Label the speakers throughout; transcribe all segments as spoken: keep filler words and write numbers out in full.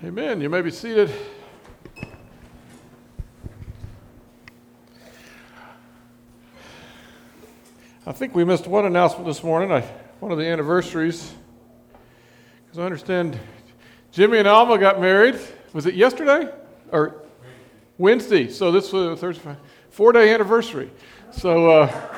Speaker 1: Amen. You may be seated. I think we missed one announcement this morning, I, one of the anniversaries. Because I understand Jimmy and Alma got married. Was it yesterday? Or Wednesday. So this was Thursday, four-day anniversary. So uh,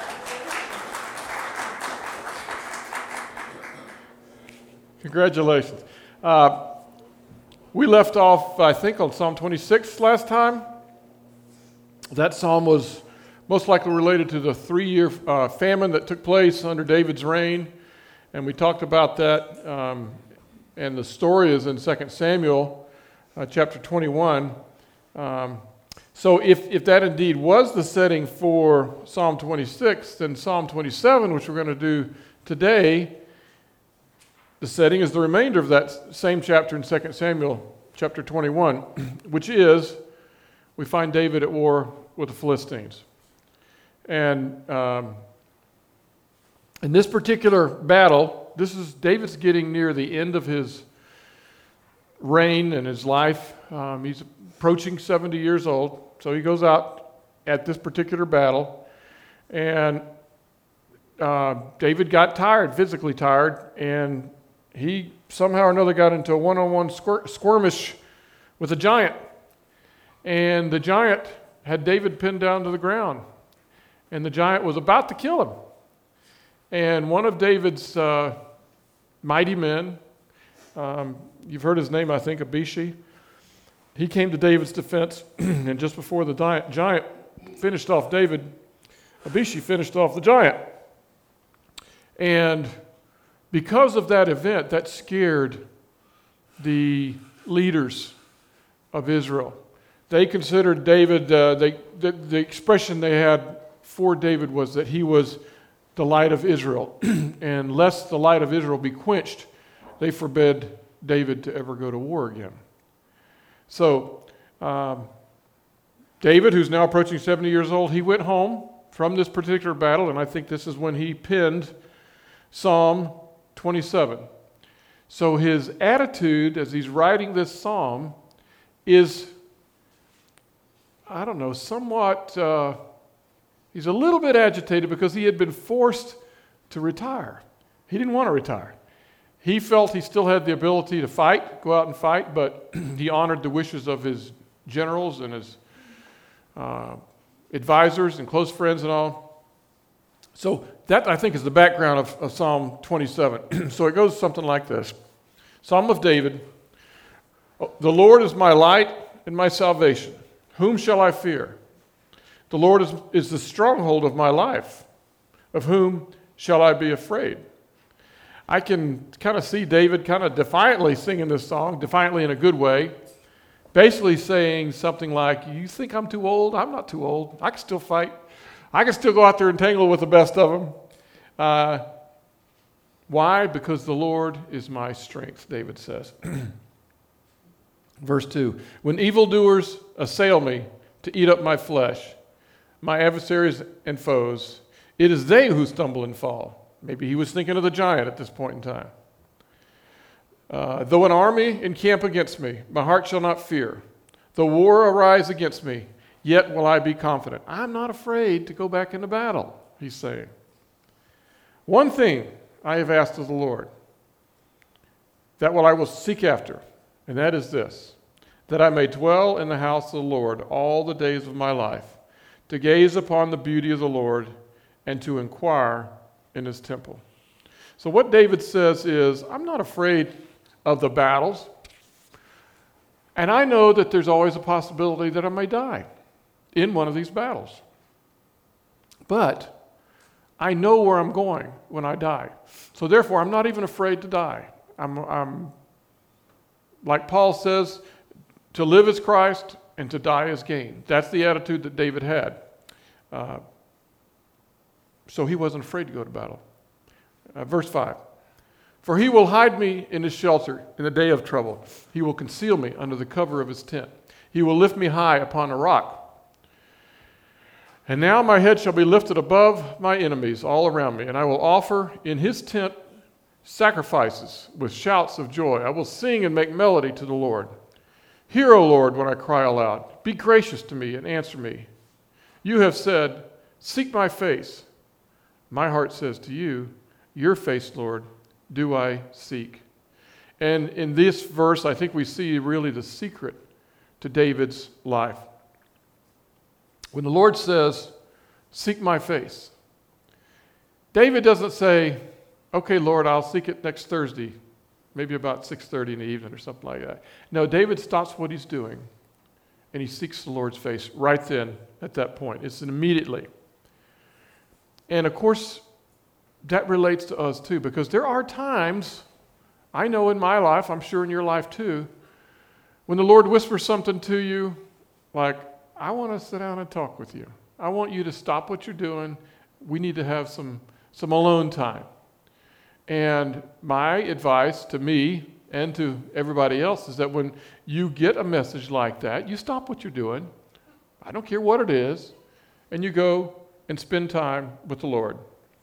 Speaker 1: congratulations. Uh, we left off, I think, on Psalm twenty-six last time. That psalm was most likely related to the three-year uh, famine that took place under David's reign, and we talked about that, um, and the story is in Second Samuel uh, chapter twenty-one. Um, so if, if that indeed was the setting for Psalm twenty-six, then Psalm twenty-seven, which we're going to do today, the setting is the remainder of that same chapter in Second Samuel chapter twenty-one, which is, we find David at war with the Philistines. And um, in this particular battle, this is David's getting near the end of his reign and his life. Um, he's approaching seventy years old, so he goes out at this particular battle, and uh, David got tired, physically tired, and he somehow or another got into a one-on-one squir- skirmish with a giant, and the giant had David pinned down to the ground. And the giant was about to kill him. And one of David's uh, mighty men, um, you've heard his name, I think, Abishai, he came to David's defense, and just before the giant, giant finished off David, Abishai finished off the giant. And because of that event, that scared the leaders of Israel. They considered David, uh, they, the, the expression they had for David was that he was the light of Israel. And lest the light of Israel be quenched, they forbid David to ever go to war again. So, um, David, who's now approaching seventy years old, he went home from this particular battle, and I think this is when he penned Psalm twenty-seven. So his attitude as he's writing this psalm is, I don't know, somewhat... Uh, He's a little bit agitated because he had been forced to retire. He didn't want to retire. He felt he still had the ability to fight, go out and fight, but he honored the wishes of his generals and his uh, advisors and close friends and all. So that, I think, is the background of, of Psalm twenty-seven. So it goes something like this. Psalm of David. The Lord is my light and my salvation. Whom shall I fear? The Lord is, is the stronghold of my life. Of whom shall I be afraid? I can kind of see David kind of defiantly singing this song, defiantly in a good way, basically saying something like, you think I'm too old? I'm not too old. I can still fight. I can still go out there and tangle with the best of them. Uh, why? Because the Lord is my strength, David says. Verse two, when evildoers assail me to eat up my flesh, my adversaries and foes, it is they who stumble and fall. Maybe he was thinking of the giant at this point in time. Uh, Though an army encamp against me, my heart shall not fear. Though war arise against me, yet will I be confident. I'm not afraid to go back into battle, he's saying. One thing I have asked of the Lord, that will I will seek after, and that is this, that I may dwell in the house of the Lord all the days of my life, to gaze upon the beauty of the Lord and to inquire in his temple. So what David says is, I'm not afraid of the battles, and I know that there's always a possibility that I may die in one of these battles. But I know where I'm going when I die. So therefore, I'm not even afraid to die. I'm, I'm like Paul says, to live is Christ, and to die is gain. That's the attitude that David had. Uh, so he wasn't afraid to go to battle. Uh, verse five. For he will hide me in his shelter in the day of trouble. He will conceal me under the cover of his tent. He will lift me high upon a rock. And now my head shall be lifted above my enemies all around me, and I will offer in his tent sacrifices with shouts of joy. I will sing and make melody to the Lord. Hear, O Lord, when I cry aloud. Be gracious to me and answer me. You have said, seek my face. My heart says to you, your face, Lord, do I seek. And in this verse, I think we see really the secret to David's life. When the Lord says, seek my face, David doesn't say, okay, Lord, I'll seek it next Thursday, maybe about six thirty in the evening or something like that. No, David stops what he's doing, and he seeks the Lord's face right then at that point. It's immediately. And of course, that relates to us too, because there are times, I know in my life, I'm sure in your life too, when the Lord whispers something to you, like, I want to sit down and talk with you. I want you to stop what you're doing. We need to have some, some alone time. And my advice to me and to everybody else is that when you get a message like that, you stop what you're doing. I don't care what it is. And you go and spend time with the Lord.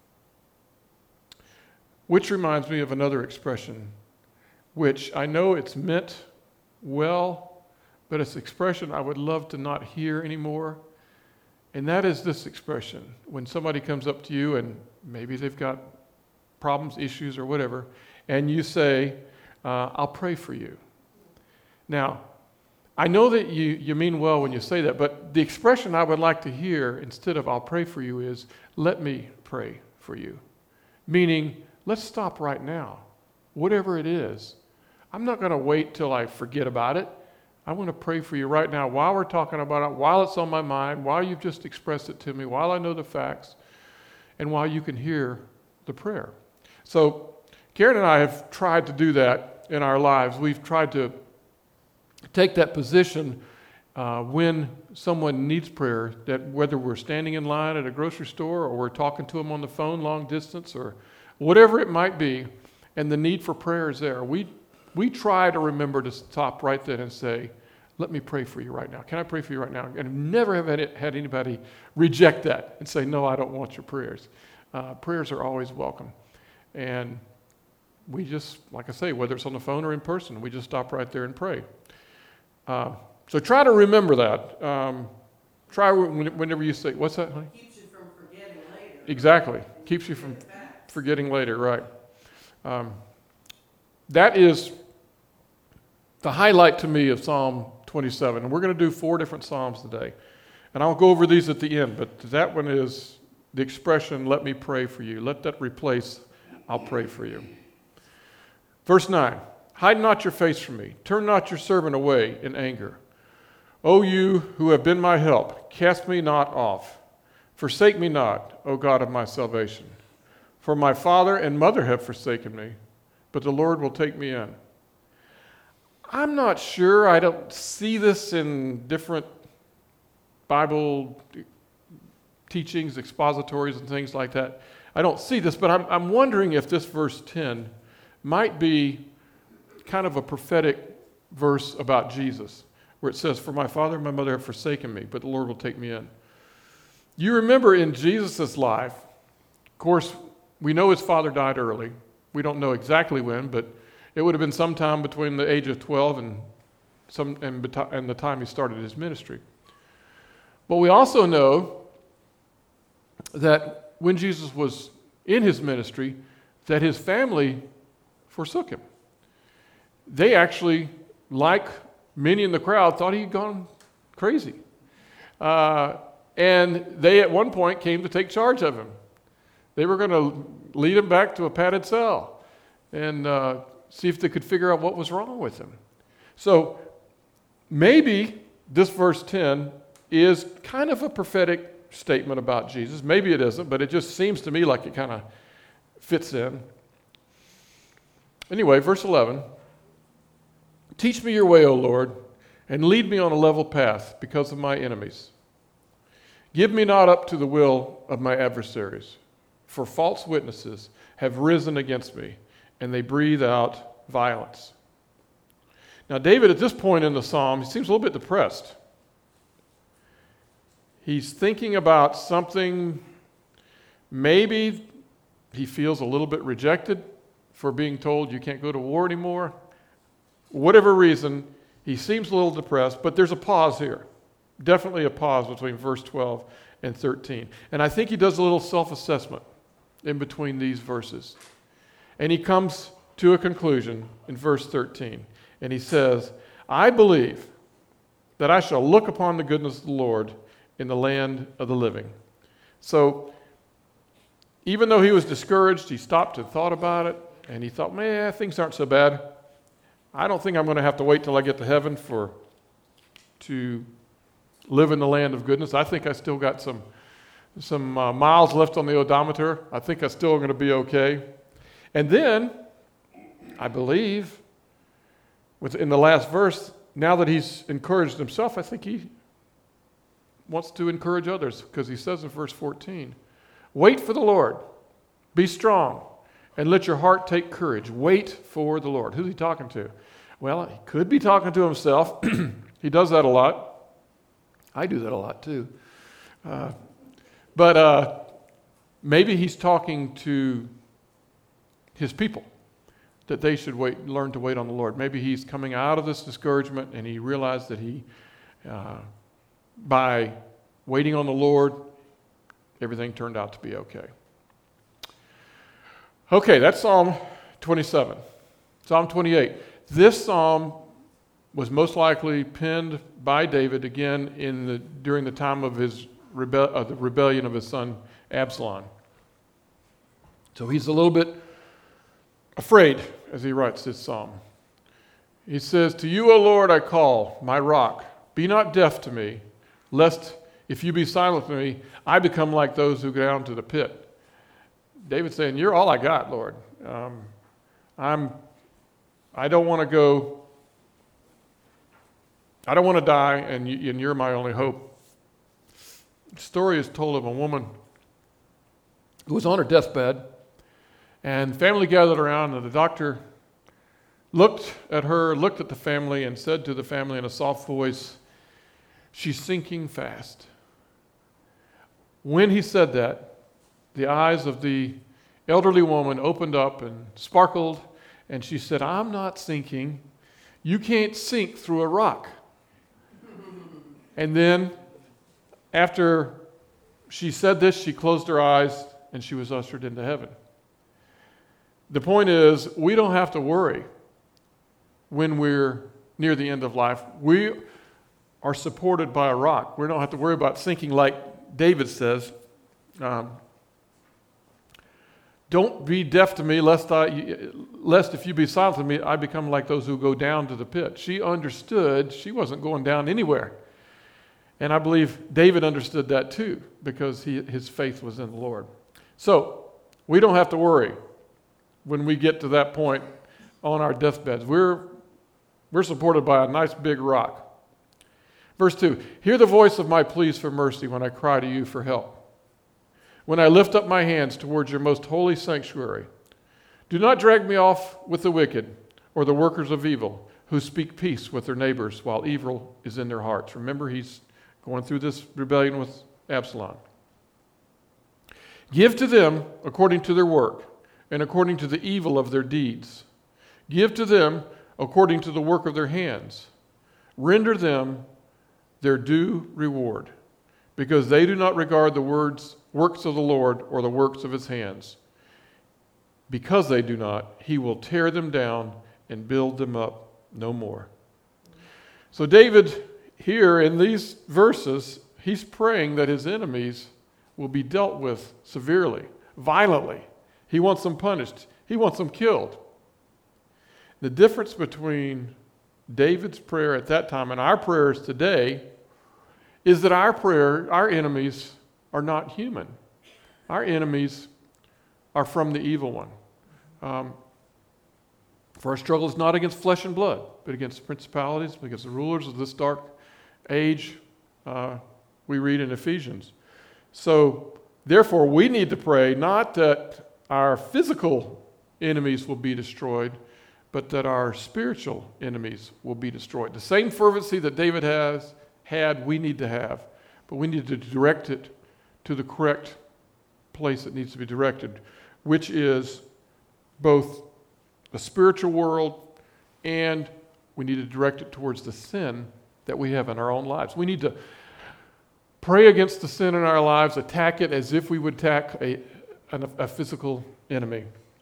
Speaker 1: Which reminds me of another expression, which I know it's meant well, but it's an expression I would love to not hear anymore. And that is this expression. When somebody comes up to you and maybe they've got problems, issues, or whatever, and you say, uh, I'll pray for you. Now, I know that you, you mean well when you say that, but the expression I would like to hear instead of I'll pray for you is, let me pray for you. Meaning, let's stop right now. Whatever it is. I'm not going to wait till I forget about it. I want to pray for you right now while we're talking about it, while it's on my mind, while you've just expressed it to me, while I know the facts, and while you can hear the prayer. So Karen and I have tried to do that in our lives. We've tried to take that position uh, when someone needs prayer, that whether we're standing in line at a grocery store or we're talking to them on the phone long distance or whatever it might be, and the need for prayer is there, we we try to remember to stop right then and say, let me pray for you right now. Can I pray for you right now? And never have had, it, had anybody reject that and say, no, I don't want your prayers. Uh, prayers are always welcome. And we just, like I say, whether it's on the phone or in person, we just stop right there and pray. Uh, so try to remember that. Um, try whenever you say, what's that, honey?
Speaker 2: Keeps you from forgetting later.
Speaker 1: Exactly. Keeps you from forgetting later, right. Um, that is the highlight to me of Psalm twenty-seven. And we're going to do four different Psalms today. And I'll go over these at the end, but that one is the expression, let me pray for you. Let that replace, I'll pray for you. Verse nine, hide not your face from me. Turn not your servant away in anger. O you who have been my help, cast me not off. Forsake me not, O God of my salvation. For my father and mother have forsaken me, but the Lord will take me in. I'm not sure. I don't see this in different Bible teachings, expositories, and things like that. I don't see this, but I'm, I'm wondering if this verse ten might be kind of a prophetic verse about Jesus, where it says, for my father and my mother have forsaken me, but the Lord will take me in. You remember in Jesus' life, of course, we know his father died early. We don't know exactly when, but it would have been sometime between the age of twelve and, some, and, and the time he started his ministry. But we also know that when Jesus was in his ministry, that his family forsook him. They actually, like many in the crowd, thought he'd gone crazy. Uh, and they at one point came to take charge of him. They were going to lead him back to a padded cell and uh, see if they could figure out what was wrong with him. So maybe this verse ten is kind of a prophetic statement about Jesus. Maybe it isn't, but it just seems to me like it kind of fits in. Anyway, verse eleven. Teach me your way, O Lord, and lead me on a level path because of my enemies. Give me not up to the will of my adversaries, for false witnesses have risen against me, and they breathe out violence. Now, David, at this point in the psalm, he seems a little bit depressed. He's thinking about something. Maybe he feels a little bit rejected for being told you can't go to war anymore. Whatever reason, he seems a little depressed, but there's a pause here. Definitely a pause between verse twelve and thirteen. And I think he does a little self-assessment in between these verses. And he comes to a conclusion in verse thirteen. And he says, I believe that I shall look upon the goodness of the Lord in the land of the living. So, even though he was discouraged, he stopped and thought about it, and he thought, man, things aren't so bad. I don't think I'm going to have to wait till I get to heaven for to live in the land of goodness. I think I still got some some uh, miles left on the odometer. I think I'm still going to be okay. And then, I believe, in the last verse, now that he's encouraged himself, I think he wants to encourage others, because he says in verse fourteen, wait for the Lord, be strong, and let your heart take courage. Wait for the Lord. Who's he talking to? Well, he could be talking to himself. He does that a lot. I do that a lot too. Uh, but uh, maybe he's talking to his people, that they should wait, learn to wait on the Lord. Maybe he's coming out of this discouragement and he realized that he, uh, by waiting on the Lord, everything turned out to be okay. Okay, that's Psalm twenty-seven. Psalm twenty-eight. This psalm was most likely penned by David again in the during the time of his rebel, uh, the rebellion of his son Absalom. So he's a little bit afraid as he writes this psalm. He says, to you, O Lord, I call, my rock. Be not deaf to me, lest if you be silent to me, I become like those who go down to the pit. David's saying, you're all I got, Lord. Um, I'm, I don't want to go, I don't want to die, and, you, and you're my only hope. The story is told of a woman who was on her deathbed, and family gathered around, and the doctor looked at her, looked at the family, and said to the family in a soft voice, she's sinking fast. When he said that, the eyes of the elderly woman opened up and sparkled, and she said, I'm not sinking. You can't sink through a rock. And then, after she said this, she closed her eyes, and she was ushered into heaven. The point is, we don't have to worry when we're near the end of life. We are supported by a rock. We don't have to worry about sinking like David says. Um, Don't be deaf to me, lest I, lest if you be silent to me, I become like those who go down to the pit. She understood she wasn't going down anywhere. And I believe David understood that too, because he, his faith was in the Lord. So, we don't have to worry when we get to that point on our deathbeds. We're, we're supported by a nice big rock. Verse two, hear the voice of my pleas for mercy when I cry to you for help. When I lift up my hands towards your most holy sanctuary, do not drag me off with the wicked or the workers of evil who speak peace with their neighbors while evil is in their hearts. Remember, he's going through this rebellion with Absalom. Give to them according to their work and according to the evil of their deeds. Give to them according to the work of their hands. Render them their due reward, because they do not regard the words works of the Lord or the works of his hands. Because they do not, he will tear them down and build them up no more. So David, here in these verses, he's praying that his enemies will be dealt with severely, violently. He wants them punished. He wants them killed. The difference between David's prayer at that time and our prayers today is that our prayer, our enemies are not human. Our enemies are from the evil one. Um, for our struggle is not against flesh and blood, but against principalities, against the rulers of this dark age, uh, we read in Ephesians. So, therefore, we need to pray not that our physical enemies will be destroyed, but that our spiritual enemies will be destroyed. The same fervency that David has had, we need to have, but we need to direct it to the correct place it needs to be directed, which is both the spiritual world, and we need to direct it towards the sin that we have in our own lives. We need to pray against the sin in our lives, attack it as if we would attack a, a, a physical enemy.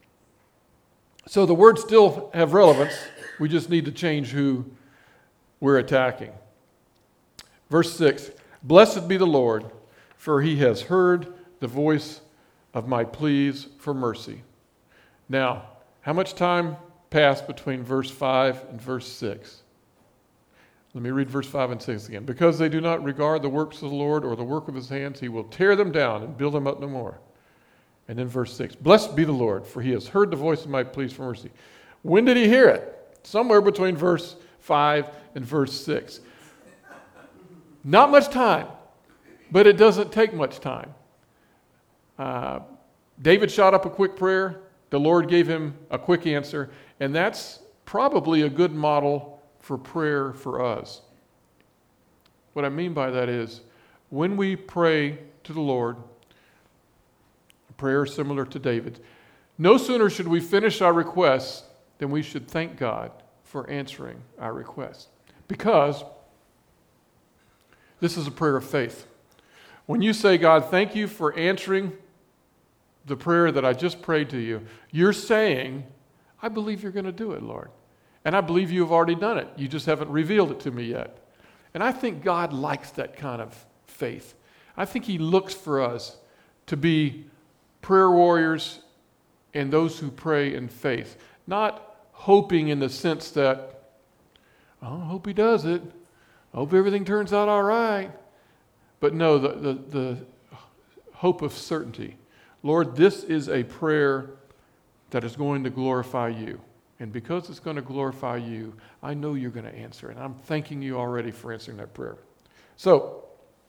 Speaker 1: So the words still have relevance. We just need to change who we're attacking. Verse six, blessed be the Lord, for he has heard the voice of my pleas for mercy. Now, how much time passed between verse five and verse six? Let me read verse five and six again. Because they do not regard the works of the Lord or the work of his hands, he will tear them down and build them up no more. And then verse six, blessed be the Lord, for he has heard the voice of my pleas for mercy. When did he hear it? Somewhere between verse five and verse six. Not much time, but it doesn't take much time. Uh, David shot up a quick prayer. The Lord gave him a quick answer, and that's probably a good model for prayer for us. What I mean by that is, when we pray to the Lord, a prayer similar to David's, no sooner should we finish our requests than we should thank God for answering our request. Because this is a prayer of faith. When you say, God, thank you for answering the prayer that I just prayed to you, you're saying, I believe you're going to do it, Lord. And I believe you have already done it. You just haven't revealed it to me yet. And I think God likes that kind of faith. I think he looks for us to be prayer warriors and those who pray in faith. Not hoping in the sense that, oh, I hope he does it. I hope everything turns out all right. But no, the, the, the hope of certainty. Lord, this is a prayer that is going to glorify you. And because it's going to glorify you, I know you're going to answer. And I'm thanking you already for answering that prayer. So,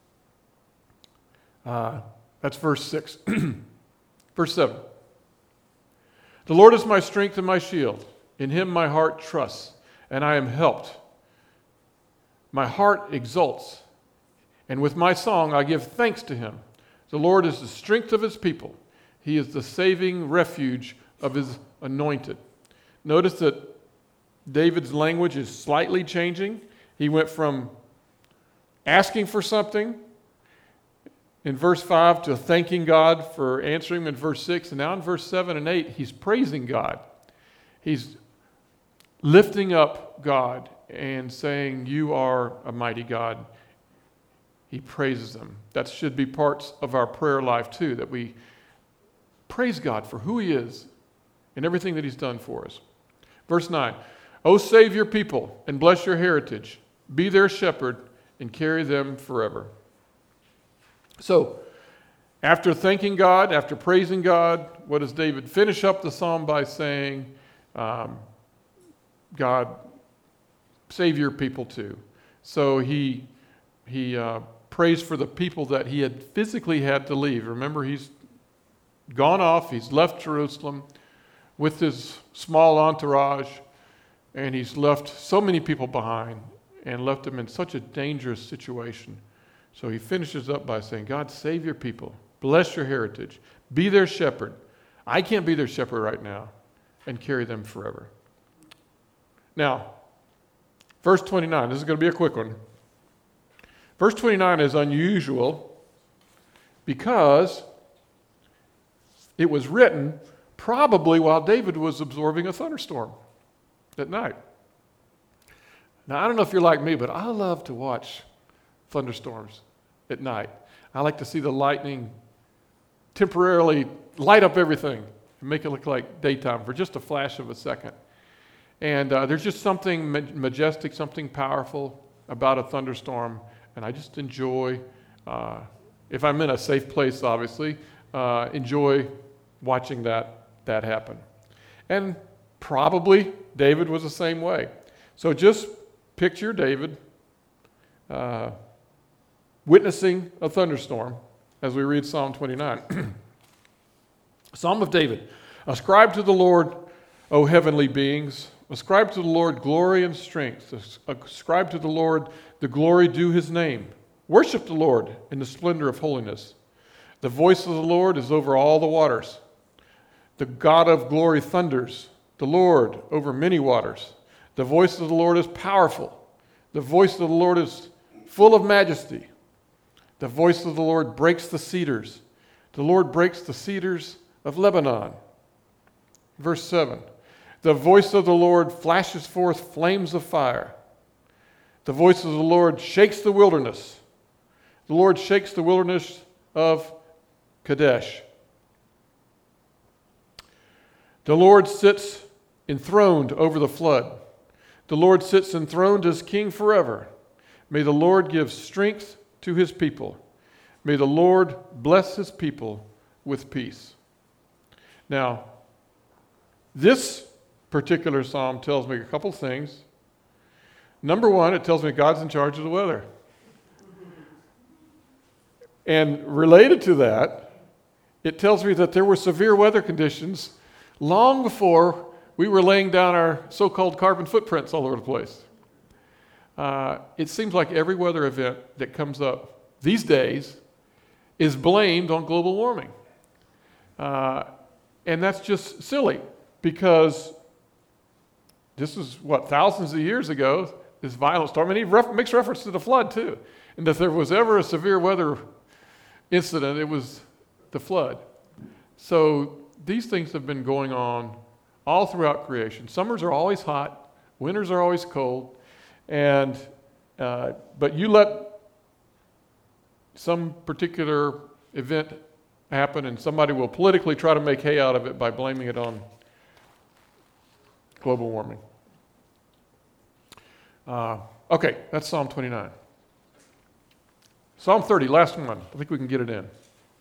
Speaker 1: uh, that's verse six. Verse seven. The Lord is my strength and my shield. In him my heart trusts, and I am helped. My heart exults, and with my song I give thanks to him. The Lord is the strength of his people. He is the saving refuge of his anointed. Notice that David's language is slightly changing. He went from asking for something in verse five to thanking God for answering him in verse six. And now in verse seven and eight, he's praising God. He's lifting up God and saying, you are a mighty God. He praises him. That should be parts of our prayer life too, that we praise God for who he is and everything that he's done for us. Verse nine, O save your people and bless your heritage. Be their shepherd and carry them forever. So, after thanking God, after praising God, what does David finish up the psalm by saying? Um, God, save your people too. So he he uh, prays for the people that he had physically had to leave. Remember, he's gone off, he's left Jerusalem with his small entourage, and he's left so many people behind and left them in such a dangerous situation. So he finishes up by saying, God, save your people, bless your heritage, be their shepherd. I can't be their shepherd right now, and carry them forever. Now, verse twenty-nine, this is going to be a quick one. Verse twenty-nine is unusual because it was written probably while David was absorbing a thunderstorm at night. Now, I don't know if you're like me, but I love to watch thunderstorms at night. I like to see the lightning temporarily light up everything and make it look like daytime for just a flash of a second. And uh, there's just something majestic, something powerful about a thunderstorm, and I just enjoy, uh, if I'm in a safe place, obviously, uh, enjoy watching that, that happen. And probably David was the same way. So just picture David uh, witnessing a thunderstorm as we read Psalm twenty-nine. Psalm of David. Ascribe to the Lord, O heavenly beings. Ascribe to the Lord glory and strength. Ascribe to the Lord the glory due his name. Worship the Lord in the splendor of holiness. The voice of the Lord is over all the waters. The God of glory thunders. the Lord over many waters. The voice of the Lord is powerful. The voice of the Lord is full of majesty. The voice of the Lord breaks the cedars. The Lord breaks the cedars of Lebanon. Verse seven. The voice of the Lord flashes forth flames of fire. The voice of the Lord shakes the wilderness. The Lord shakes the wilderness of Kadesh. The Lord sits enthroned over the flood. The Lord sits enthroned as king forever. May the Lord give strength to his people. May the Lord bless his people with peace. Now, this particular psalm tells me a couple things. Number one, it tells me God's in charge of the weather. And related to that, it tells me that there were severe weather conditions long before we were laying down our so-called carbon footprints all over the place. Uh, it seems like every weather event that comes up these days is blamed on global warming. Uh, and that's just silly, because this is, what, thousands of years ago, this violent storm, and he ref- makes reference to the flood too. And if there was ever a severe weather incident, it was the flood. So these things have been going on all throughout creation. Summers are always hot, winters are always cold, and uh, but you let some particular event happen, and somebody will politically try to make hay out of it by blaming it on global warming. Uh, okay, that's Psalm twenty-nine. Psalm thirty, last one. I think we can get it in.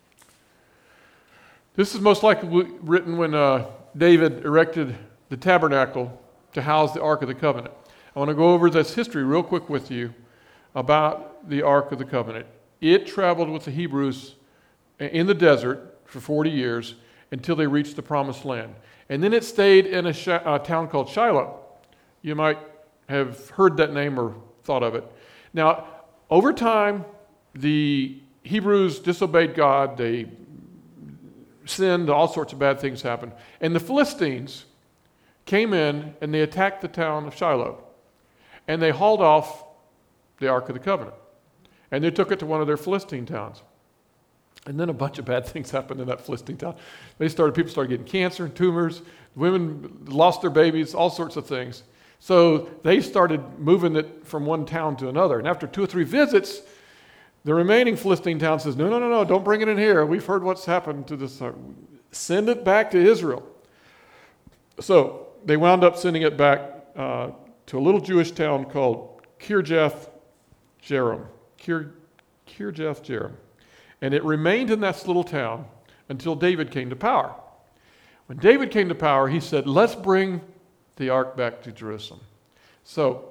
Speaker 1: This is most likely written when uh, David erected the tabernacle to house the Ark of the Covenant. I want to go over this history real quick with you about the Ark of the Covenant. It traveled with the Hebrews in the desert for forty years until they reached the Promised Land. And then it stayed in a, sh- a town called Shiloh. You might have heard that name or thought of it. Now, over time, the Hebrews disobeyed God. They sinned. All sorts of bad things happened. And the Philistines came in and they attacked the town of Shiloh. And they hauled off the Ark of the Covenant. And they took it to one of their Philistine towns. And then a bunch of bad things happened in that Philistine town. They started, people started getting cancer and tumors. Women lost their babies, all sorts of things. So they started moving it from one town to another. And after two or three visits, the remaining Philistine town says, no, no, no, no, don't bring it in here. We've heard what's happened to this. Send it back to Israel. So they wound up sending it back uh, to a little Jewish town called Kirjath Jearim. Kir, Kirjath Jearim. And it remained in that little town until David came to power. When David came to power, he said, let's bring the ark back to Jerusalem. So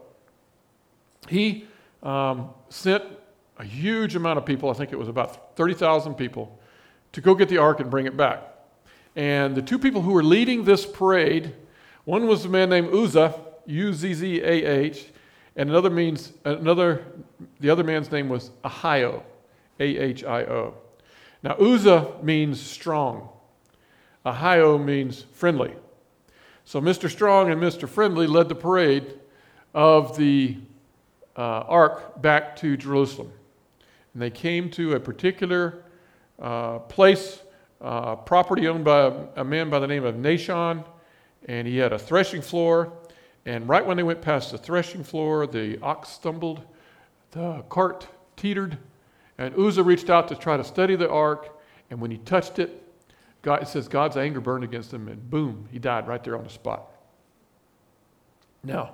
Speaker 1: he um, sent a huge amount of people, I think it was about thirty thousand people, to go get the ark and bring it back. And the two people who were leading this parade, one was a man named Uzzah, U Z Z A H, and another means another. The other man's name was Ahio, A H I O. Now Uzzah means strong. Ahio means friendly. So Mister Strong and Mister Friendly led the parade of the uh, ark back to Jerusalem. And they came to a particular uh, place, uh, property owned by a, a man by the name of Nashon, and he had a threshing floor. And right when they went past the threshing floor, the ox stumbled, the cart teetered, and Uzzah reached out to try to steady the ark, and when he touched it, God, it says God's anger burned against him, and boom, he died right there on the spot. Now,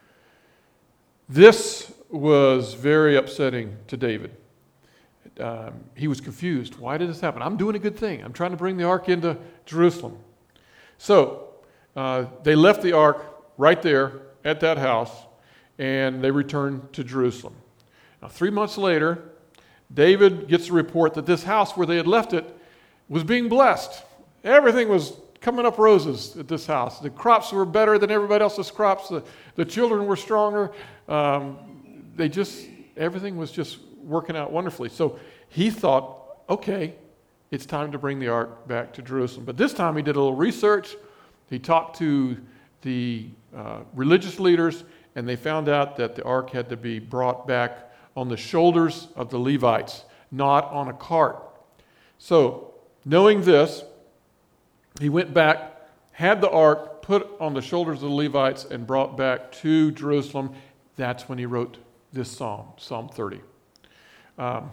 Speaker 1: this was very upsetting to David. Um, he was confused. Why did this happen? I'm doing a good thing. I'm trying to bring the ark into Jerusalem. So uh, they left the ark right there at that house, and they returned to Jerusalem. Now, three months later, David gets a report that this house where they had left it was being blessed. Everything was coming up roses at this house. The crops were better than everybody else's crops. The, the children were stronger. Um, they just, everything was just working out wonderfully. So he thought, okay, it's time to bring the ark back to Jerusalem. But this time he did a little research. He talked to the uh, religious leaders, and they found out that the ark had to be brought back on the shoulders of the Levites, not on a cart. So, knowing this, he went back, had the ark put on the shoulders of the Levites, and brought back to Jerusalem. That's when he wrote this psalm, Psalm thirty. Um,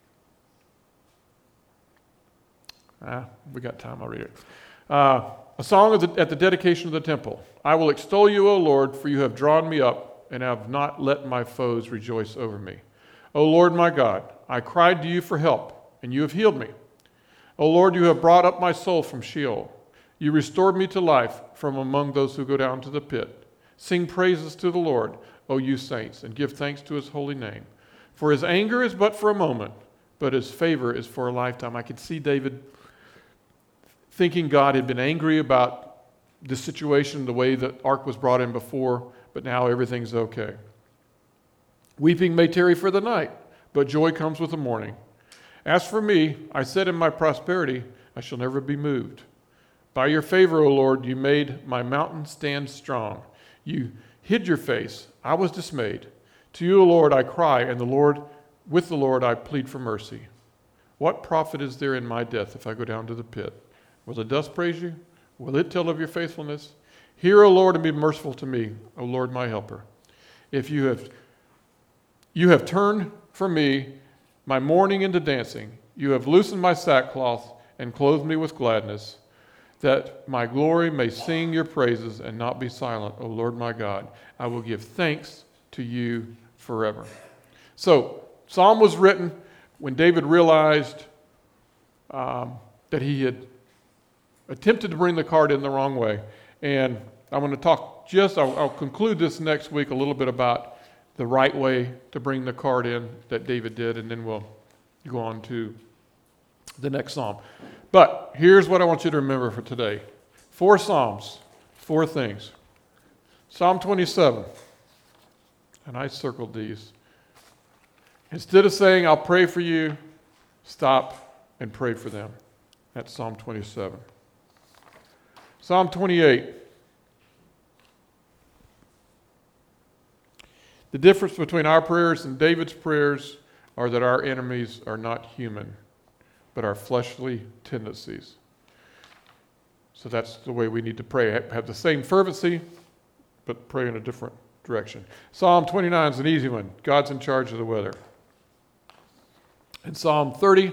Speaker 1: ah, we got time, I'll read it. Uh, a song of the, at the dedication of the temple. I will extol you, O Lord, for you have drawn me up, and have not let my foes rejoice over me. O Lord my God, I cried to you for help, and you have healed me. O Lord, you have brought up my soul from Sheol. You restored me to life from among those who go down to the pit. Sing praises to the Lord, O you saints, and give thanks to his holy name. For his anger is but for a moment, but his favor is for a lifetime. I could see David thinking God had been angry about the situation, the way the ark was brought in before, but now everything's okay. Weeping may tarry for the night, but joy comes with the morning. As for me, I said in my prosperity, I shall never be moved. By your favor, O Lord, you made my mountain stand strong. You hid your face. I was dismayed. To you, O Lord, I cry, and the Lord, with the Lord I plead for mercy. What profit is there in my death if I go down to the pit? Will the dust praise you? Will it tell of your faithfulness? Hear, O Lord, and be merciful to me, O Lord, my helper. If you have you have turned from me my mourning into dancing, you have loosened my sackcloth and clothed me with gladness, that my glory may sing your praises and not be silent, O Lord my God. I will give thanks to you forever. So, Psalm was written when David realized um, that he had attempted to bring the cart in the wrong way. And I'm going to talk just, I'll, I'll conclude this next week a little bit about the right way to bring the cart in that David did, and then we'll go on to the next psalm. But here's what I want you to remember for today. Four psalms, four things. Psalm twenty-seven, and I circled these. Instead of saying, I'll pray for you, stop and pray for them. That's Psalm twenty-seven. Psalm twenty-eight. The difference between our prayers and David's prayers are that our enemies are not human, but our fleshly tendencies. So that's the way we need to pray. Have the same fervency, but pray in a different direction. Psalm twenty-nine is an easy one. God's in charge of the weather. And Psalm thirty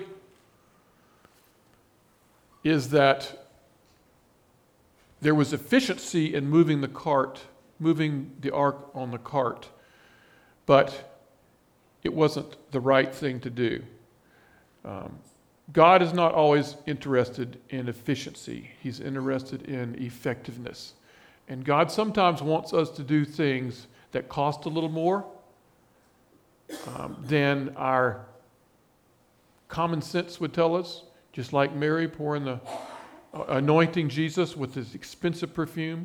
Speaker 1: is that there was efficiency in moving the cart, moving the ark on the cart, but it wasn't the right thing to do. Um, God is not always interested in efficiency. He's interested in effectiveness. And God sometimes wants us to do things that cost a little more um, than our common sense would tell us, just like Mary pouring the uh, anointing Jesus with his expensive perfume.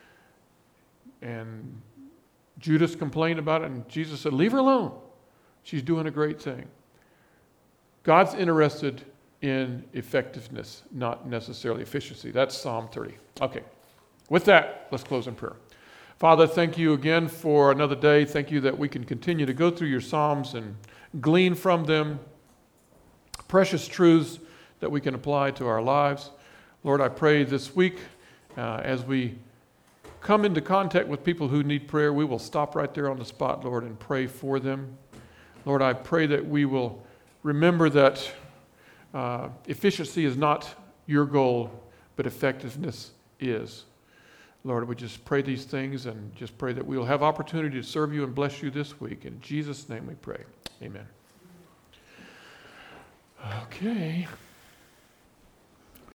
Speaker 1: And Judas complained about it, and Jesus said, leave her alone. She's doing a great thing. God's interested in effectiveness, not necessarily efficiency. That's Psalm thirty. Okay. With that, let's close in prayer. Father, thank you again for another day. Thank you that we can continue to go through your Psalms and glean from them precious truths that we can apply to our lives. Lord, I pray this week uh, as we come into contact with people who need prayer, we will stop right there on the spot, Lord, and pray for them. Lord, I pray that we will remember that uh, efficiency is not your goal, but effectiveness is. Lord, we just pray these things and just pray that we will have opportunity to serve you and bless you this week. In Jesus' name we pray. Amen. Okay.